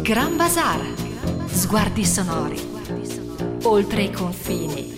Gran Bazar, sguardi sonori, oltre i confini.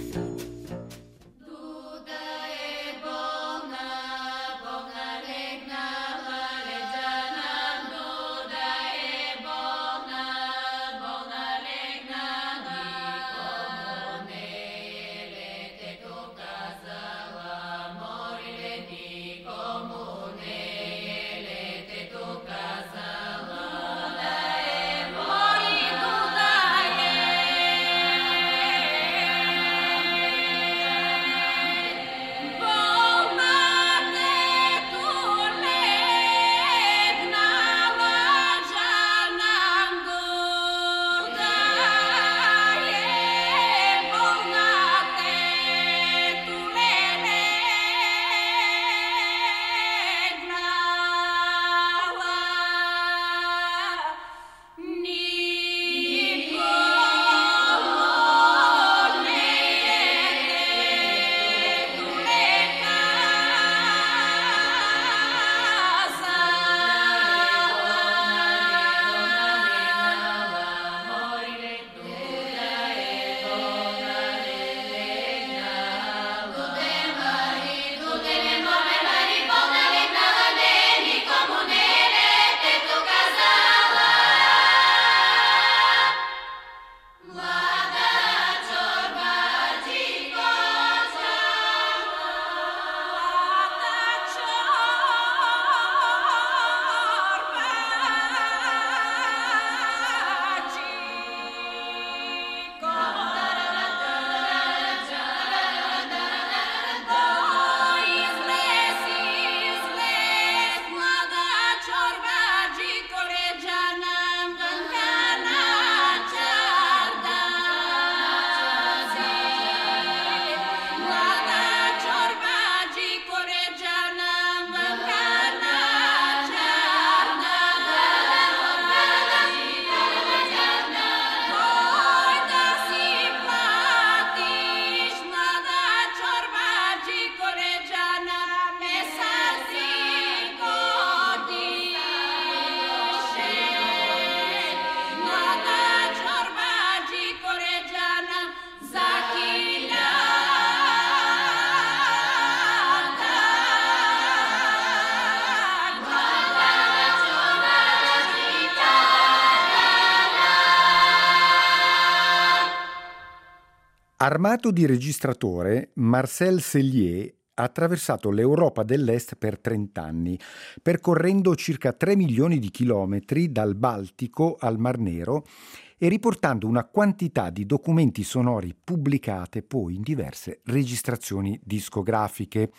Armato di registratore, Marcel Sellier ha attraversato l'Europa dell'Est per 30 anni, percorrendo circa 3 milioni di chilometri dal Baltico al Mar Nero e riportando una quantità di documenti sonori pubblicate poi in diverse registrazioni discografiche.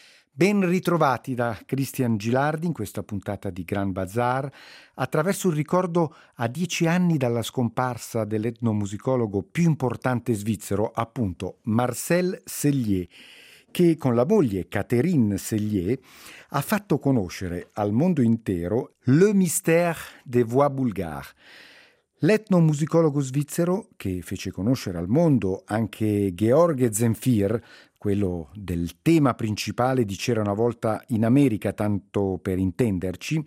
Ben ritrovati da Christian Gilardi in questa puntata di Gran Bazar, attraverso il ricordo a 10 anni dalla scomparsa dell'etnomusicologo più importante svizzero, appunto Marcel Sellier, che con la moglie Catherine Sellier ha fatto conoscere al mondo intero le mystère des voix bulgares. L'etnomusicologo svizzero, che fece conoscere al mondo anche George Zemfir, quello del tema principale di C'era una volta in America, tanto per intenderci,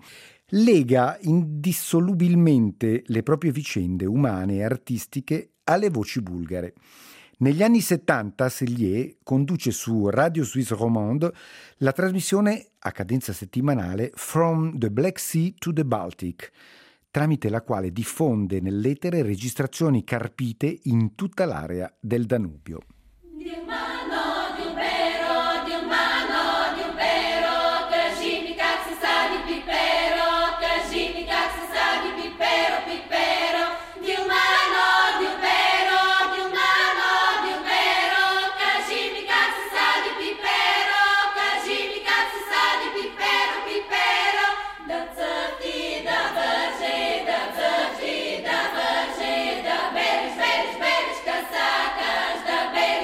lega indissolubilmente le proprie vicende umane e artistiche alle voci bulgare. Negli anni 70 Sellier conduce su Radio Suisse Romande la trasmissione a cadenza settimanale From the Black Sea to the Baltic, tramite la quale diffonde nell'etere registrazioni carpite in tutta l'area del Danubio. Da beres, beres, beres, casacas, da beres.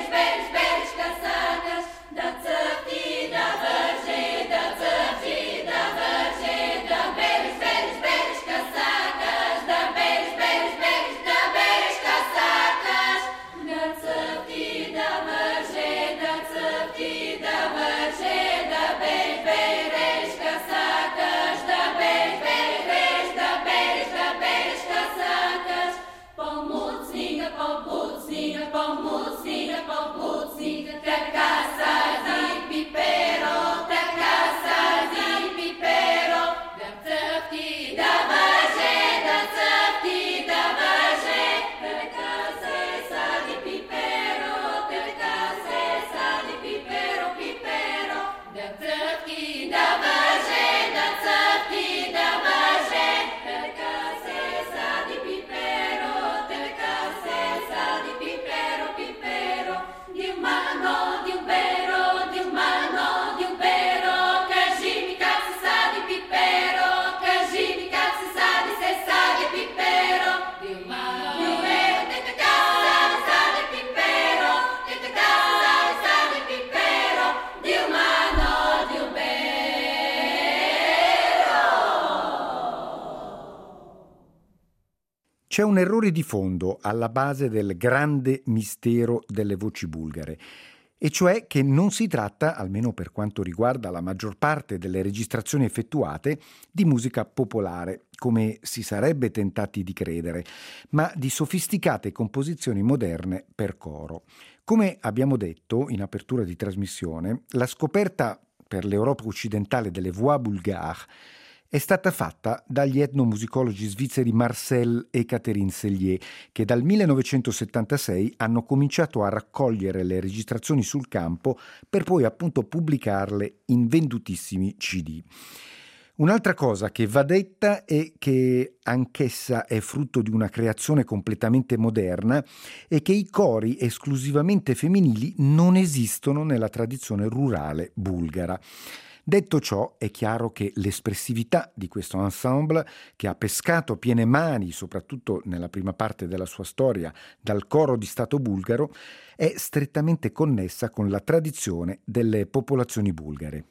C'è un errore di fondo alla base del grande mistero delle voci bulgare, e cioè che non si tratta, almeno per quanto riguarda la maggior parte delle registrazioni effettuate, di musica popolare, come si sarebbe tentati di credere, ma di sofisticate composizioni moderne per coro. Come abbiamo detto in apertura di trasmissione, la scoperta per l'Europa occidentale delle voix bulgares è stata fatta dagli etnomusicologi svizzeri Marcel e Catherine Sellier, che dal 1976 hanno cominciato a raccogliere le registrazioni sul campo per poi appunto pubblicarle in vendutissimi CD. Un'altra cosa che va detta è che anch'essa è frutto di una creazione completamente moderna e che i cori esclusivamente femminili non esistono nella tradizione rurale bulgara. Detto ciò, è chiaro che l'espressività di questo ensemble, che ha pescato piene mani, soprattutto nella prima parte della sua storia, dal coro di Stato bulgaro, è strettamente connessa con la tradizione delle popolazioni bulgare.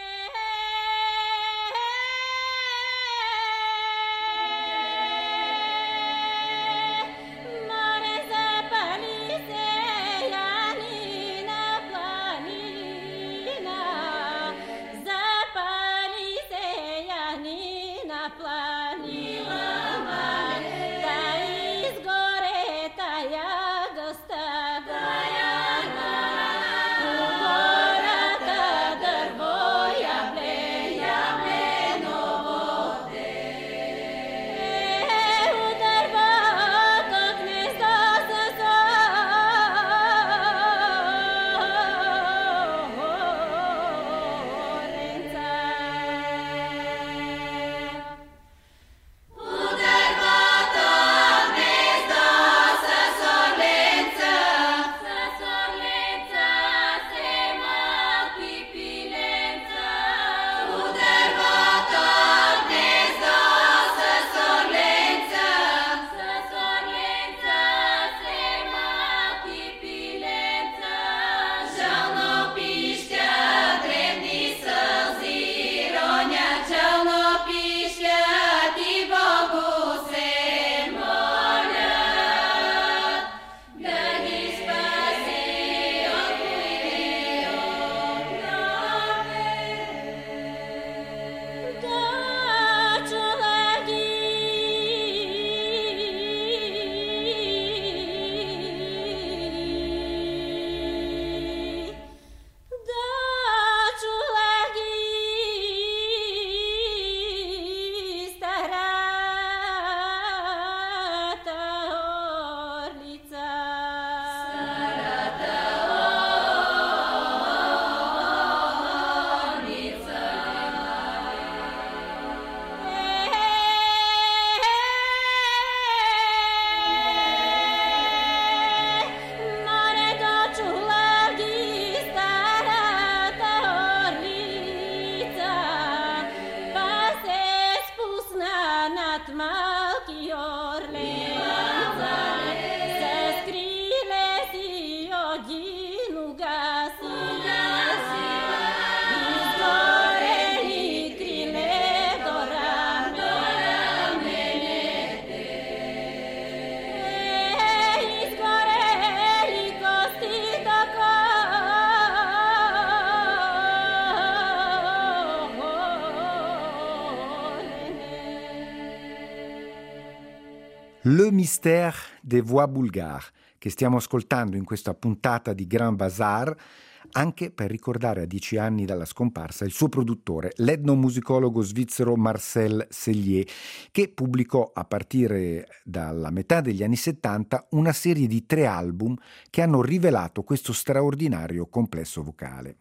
Le mystère des voix bulgares, che stiamo ascoltando in questa puntata di Grand Bazar, anche per ricordare a 10 anni dalla scomparsa il suo produttore, l'etnomusicologo svizzero Marcel Sellier, che pubblicò a partire dalla metà degli anni 70 una serie di 3 album che hanno rivelato questo straordinario complesso vocale.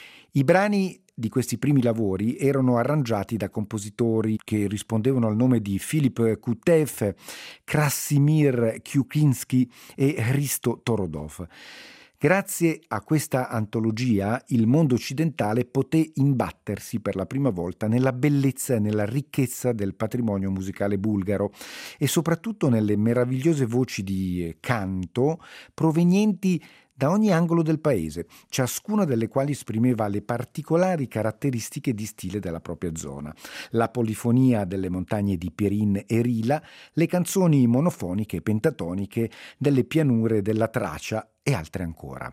I brani di questi primi lavori erano arrangiati da compositori che rispondevano al nome di Filip Kutev, Krasimir Kuklinski e Hristo Torodov. Grazie a questa antologia il mondo occidentale poté imbattersi per la prima volta nella bellezza e nella ricchezza del patrimonio musicale bulgaro e soprattutto nelle meravigliose voci di canto provenienti da ogni angolo del paese, ciascuna delle quali esprimeva le particolari caratteristiche di stile della propria zona. La polifonia delle montagne di Pirin e Rila, le canzoni monofoniche e pentatoniche delle pianure della Tracia e altre ancora.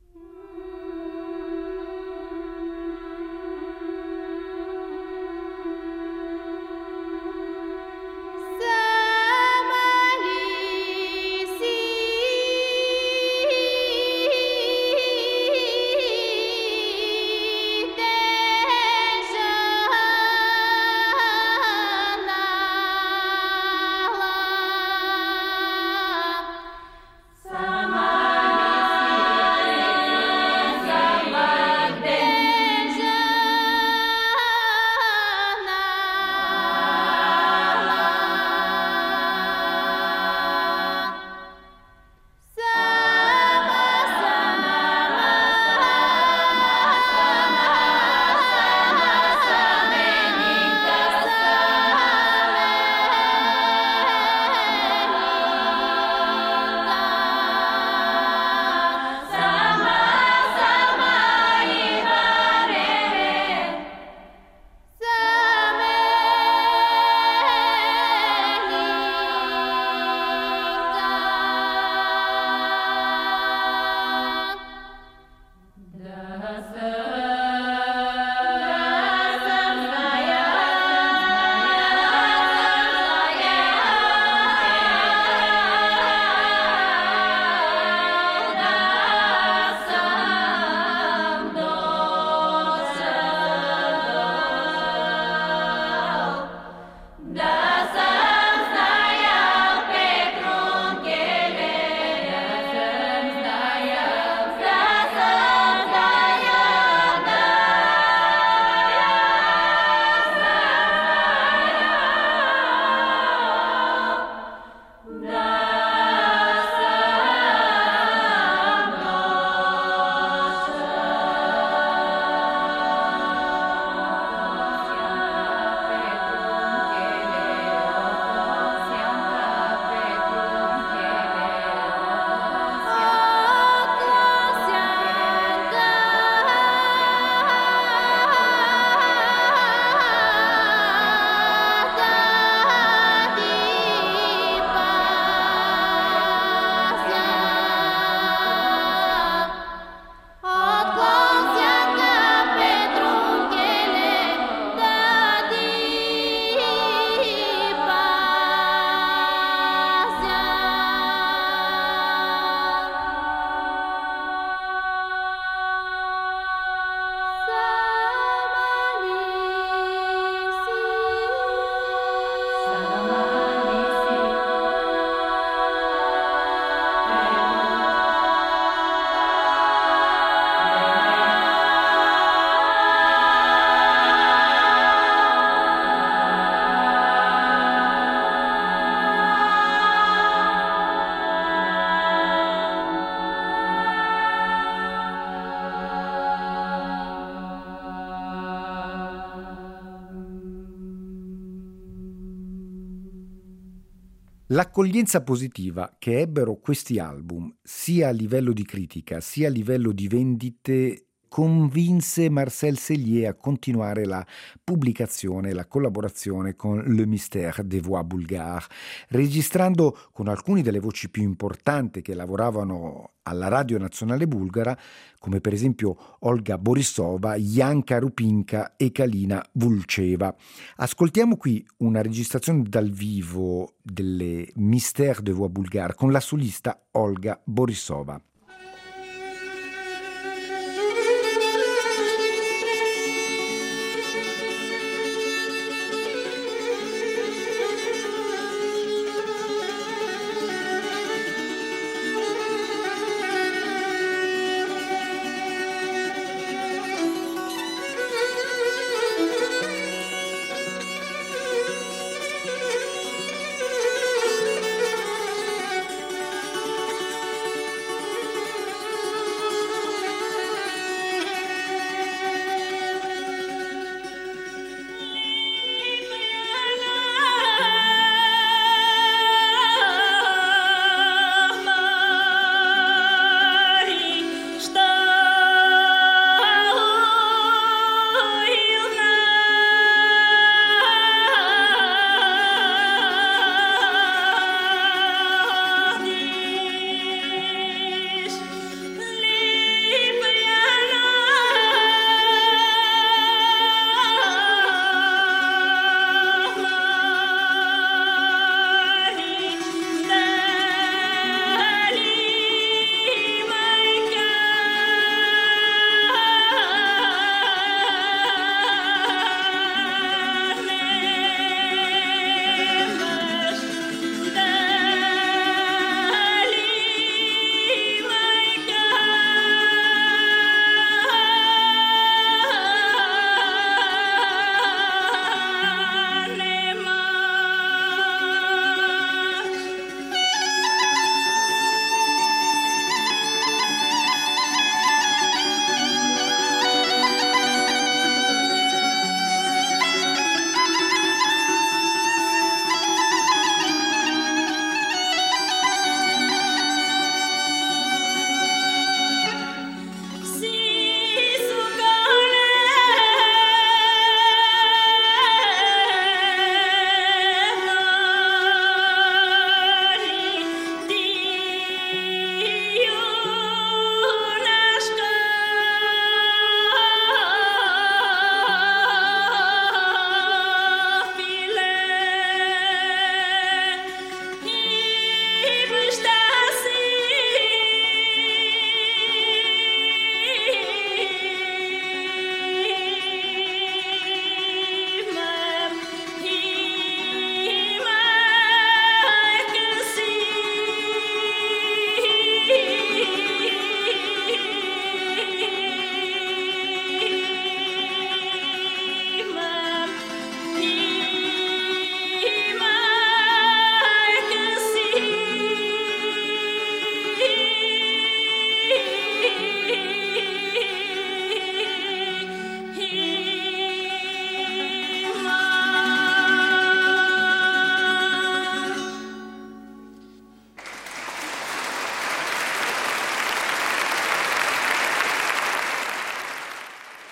L'accoglienza positiva che ebbero questi album, sia a livello di critica, sia a livello di vendite, convinse Marcel Sellier a continuare la pubblicazione, la collaborazione con Le Mystère des Voix Bulgares, registrando con alcune delle voci più importanti che lavoravano alla Radio Nazionale Bulgara, come per esempio Olga Borisova, Janka Rupinka e Kalina Vulcheva. Ascoltiamo qui una registrazione dal vivo delle Mystère des Voix Bulgares con la solista Olga Borisova.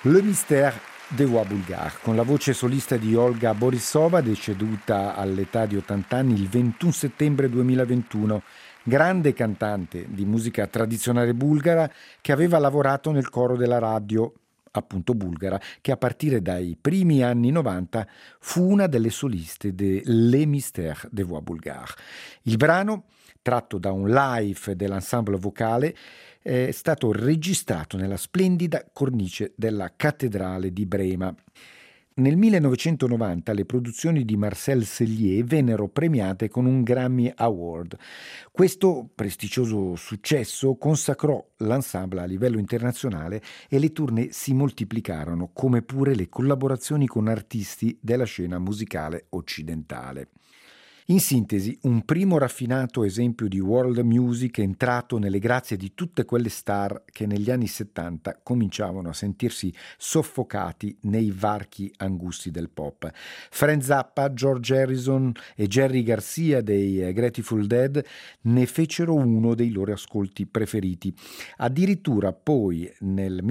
Le Mystère des Voix Bulgares, con la voce solista di Olga Borisova, deceduta all'età di 80 anni il 21 settembre 2021. Grande cantante di musica tradizionale bulgara che aveva lavorato nel coro della radio, appunto bulgara, che a partire dai primi anni 90 fu una delle soliste de Les Mystères des Voix Bulgares. Il brano, tratto da un live dell'ensemble vocale, è stato registrato nella splendida cornice della cattedrale di Brema. Nel 1990 le produzioni di Marcel Sellier vennero premiate con un Grammy Award. Questo prestigioso successo consacrò l'ensemble a livello internazionale e le tournée si moltiplicarono, come pure le collaborazioni con artisti della scena musicale occidentale. In sintesi, un primo raffinato esempio di world music entrato nelle grazie di tutte quelle star che negli anni 70 cominciavano a sentirsi soffocati nei varchi angusti del pop. Frank Zappa, George Harrison e Jerry Garcia dei Grateful Dead ne fecero uno dei loro ascolti preferiti. Addirittura poi nel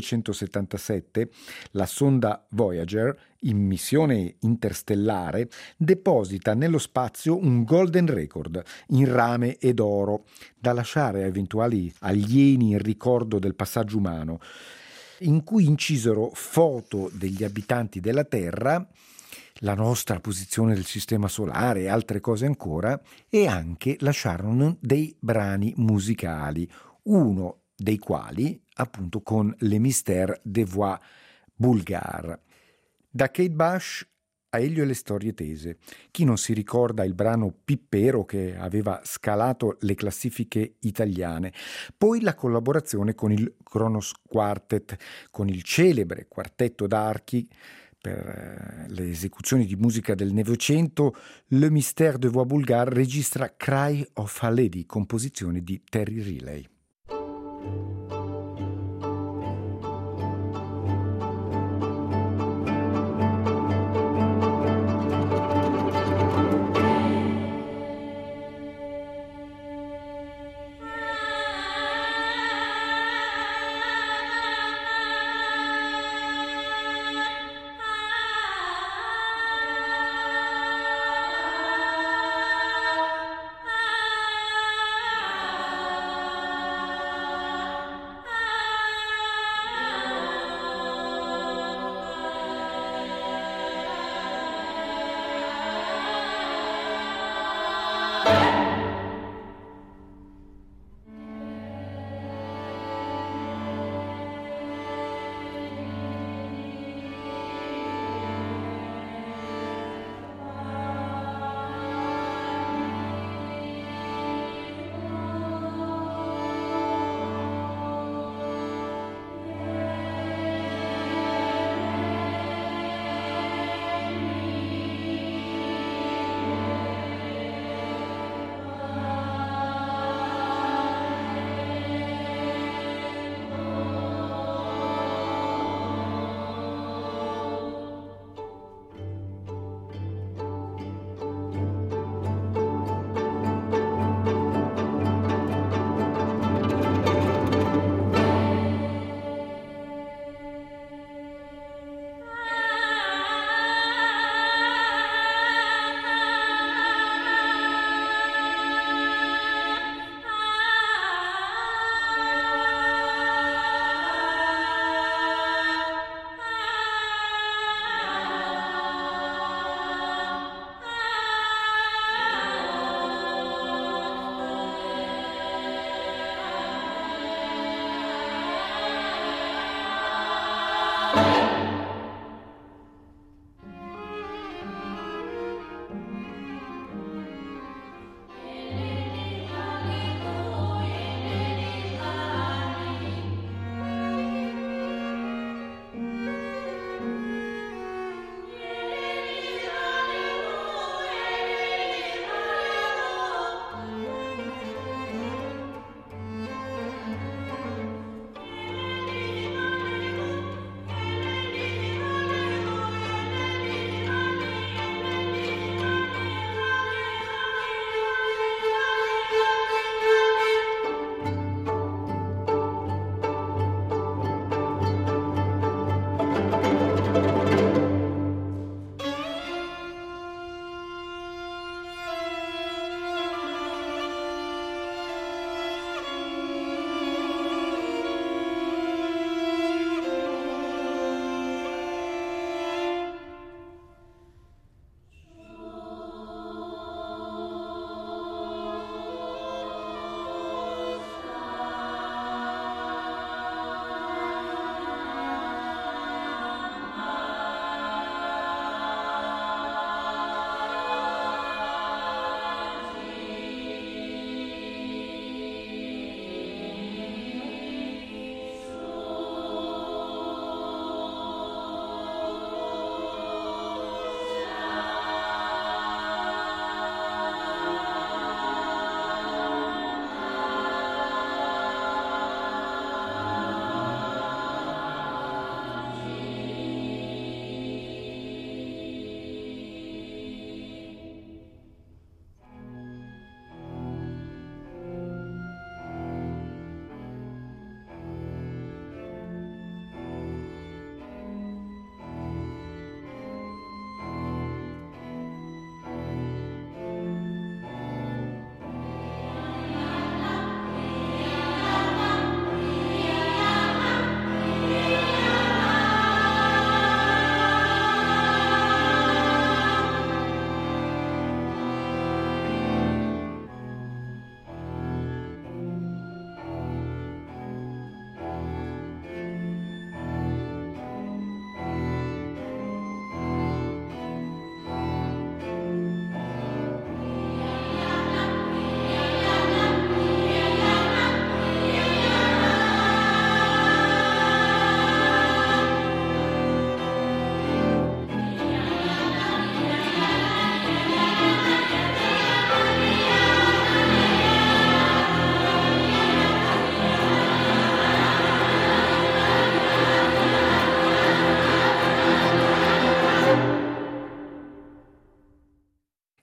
1977 la sonda Voyager, in missione interstellare, deposita nello spazio un golden record in rame ed oro da lasciare a eventuali alieni in ricordo del passaggio umano, in cui incisero foto degli abitanti della Terra, la nostra posizione del sistema solare e altre cose ancora, e anche lasciarono dei brani musicali, uno dei quali appunto con Les Mystères des Voix Bulgares. Da Kate Bush a Elio e le storie tese. Chi non si ricorda il brano Pippero che aveva scalato le classifiche italiane? Poi la collaborazione con il Kronos Quartet, con il celebre quartetto d'archi per le esecuzioni di musica del Novecento. Le Mystère des Voix Bulgares registra Cry of a Lady, composizione di Terry Riley.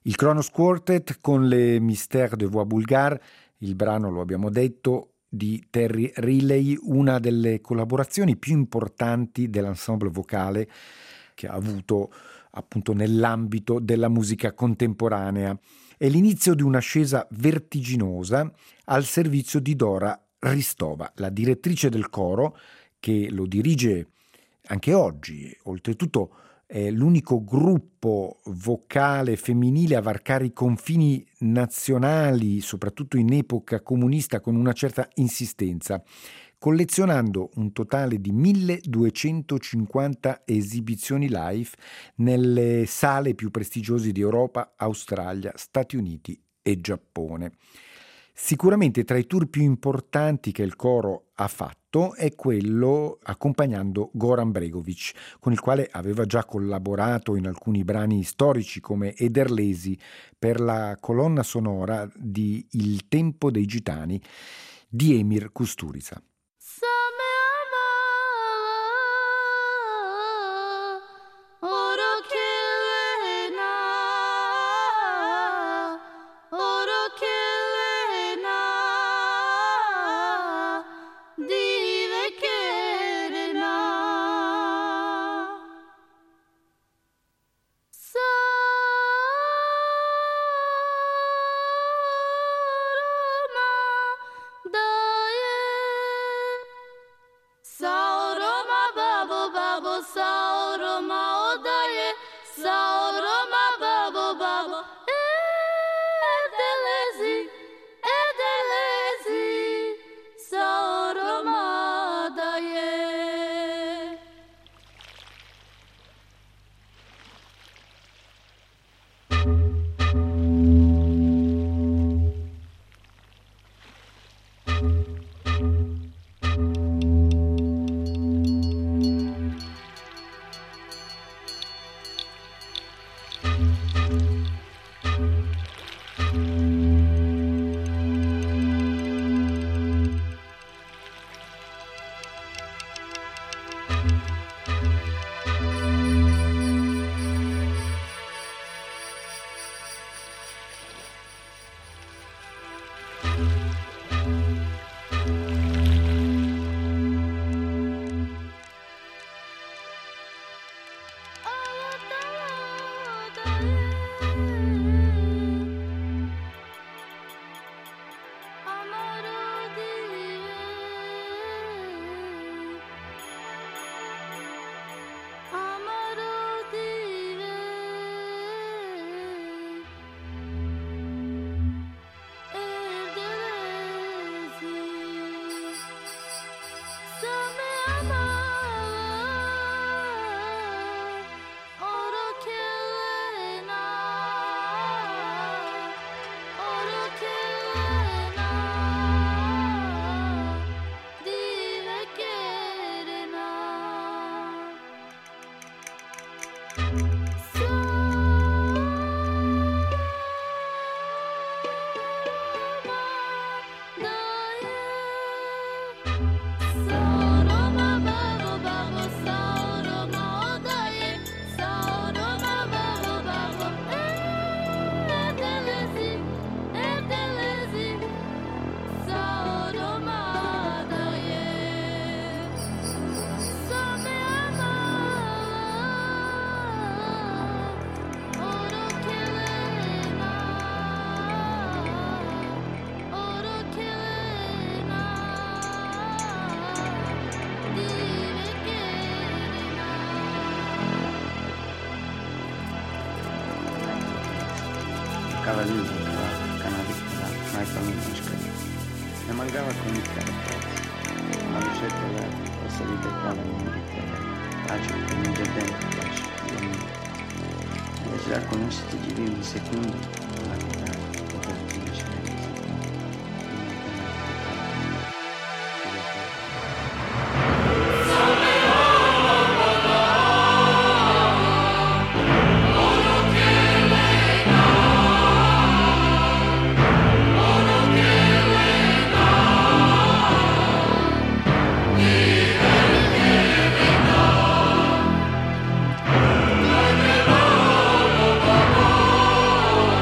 Il Kronos Quartet con le Mystères de Voix Bulgare, il brano, lo abbiamo detto, di Terry Riley, una delle collaborazioni più importanti dell'ensemble vocale che ha avuto appunto nell'ambito della musica contemporanea. È l'inizio di un'ascesa vertiginosa al servizio di Dora Ristova, la direttrice del coro, che lo dirige anche oggi. Oltretutto è l'unico gruppo vocale femminile a varcare i confini nazionali, soprattutto in epoca comunista, con una certa insistenza, collezionando un totale di 1250 esibizioni live nelle sale più prestigiose di Europa, Australia, Stati Uniti e Giappone. Sicuramente tra i tour più importanti che il coro ha fatto è quello accompagnando Goran Bregovic, con il quale aveva già collaborato in alcuni brani storici come Ederlesi per la colonna sonora di Il tempo dei gitani di Emir Kusturica. Ne mancava comunicare la ricetta era questa libertà, la libertà, pace, come già detto, pace, e già conoscete di vivi un secondo, la verità, poter vincere i secondi. Oh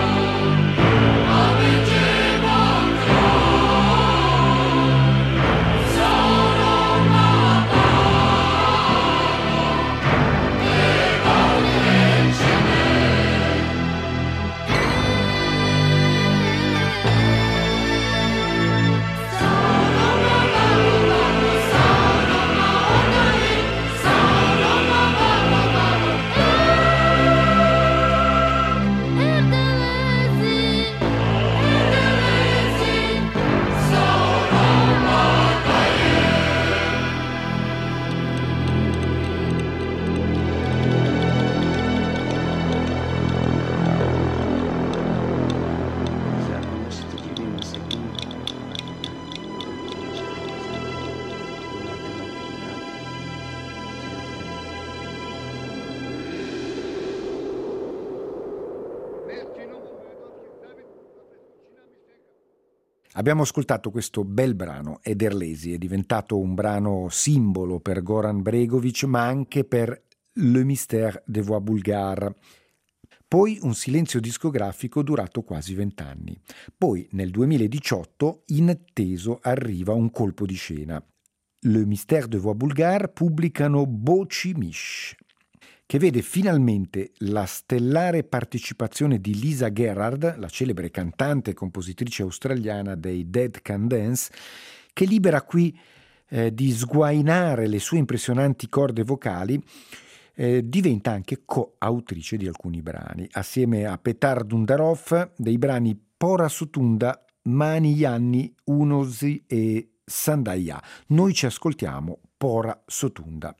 Abbiamo ascoltato questo bel brano, Ederlesi, è diventato un brano simbolo per Goran Bregovic, ma anche per Le Mystère des Voix Bulgares. Poi un silenzio discografico durato quasi 20 anni. Poi nel 2018, inatteso, arriva un colpo di scena. Le Mystère des Voix Bulgares pubblicano Boci Mish, che vede finalmente la stellare partecipazione di Lisa Gerrard, la celebre cantante e compositrice australiana dei Dead Can Dance, che libera qui di sguainare le sue impressionanti corde vocali, diventa anche coautrice di alcuni brani, assieme a Petar Dundarov, dei brani Pora Sotunda, Mani Yanni, Unosi e Sandaia. Noi ci ascoltiamo Pora Sotunda.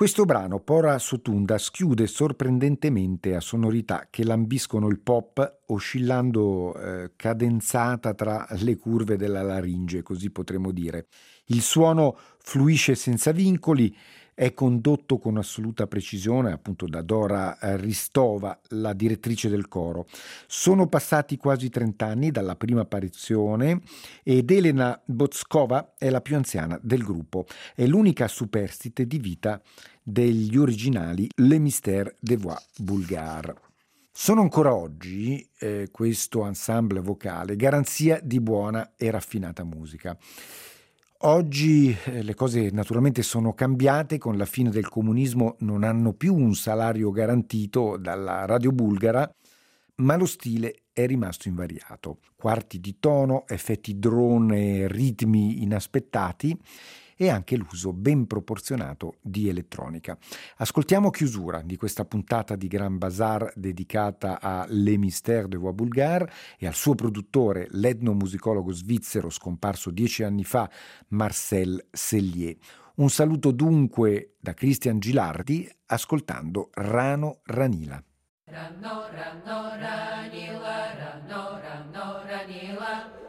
Questo brano, Pora Sotunda, schiude sorprendentemente a sonorità che lambiscono il pop, oscillando cadenzata tra le curve della laringe, così potremmo dire. Il suono fluisce senza vincoli, è condotto con assoluta precisione appunto da Dora Ristova, la direttrice del coro. Sono passati quasi 30 anni dalla prima apparizione ed Elena Bozkova è la più anziana del gruppo. È l'unica superstite di vita degli originali Le Mystères des Voix Bulgares. Sono ancora oggi questo ensemble vocale garanzia di buona e raffinata musica. Oggi le cose naturalmente sono cambiate, con la fine del comunismo non hanno più un salario garantito dalla radio bulgara, ma lo stile è rimasto invariato. Quarti di tono, effetti drone, ritmi inaspettati e anche l'uso ben proporzionato di elettronica. Ascoltiamo chiusura di questa puntata di Grand Bazar dedicata a Les Mystères des Voix Bulgares e al suo produttore, l'etnomusicologo svizzero scomparso 10 anni fa, Marcel Sellier. Un saluto dunque da Christian Gilardi, ascoltando Rano Ranila. Rano, rano, ranila, rano, rano, ranila.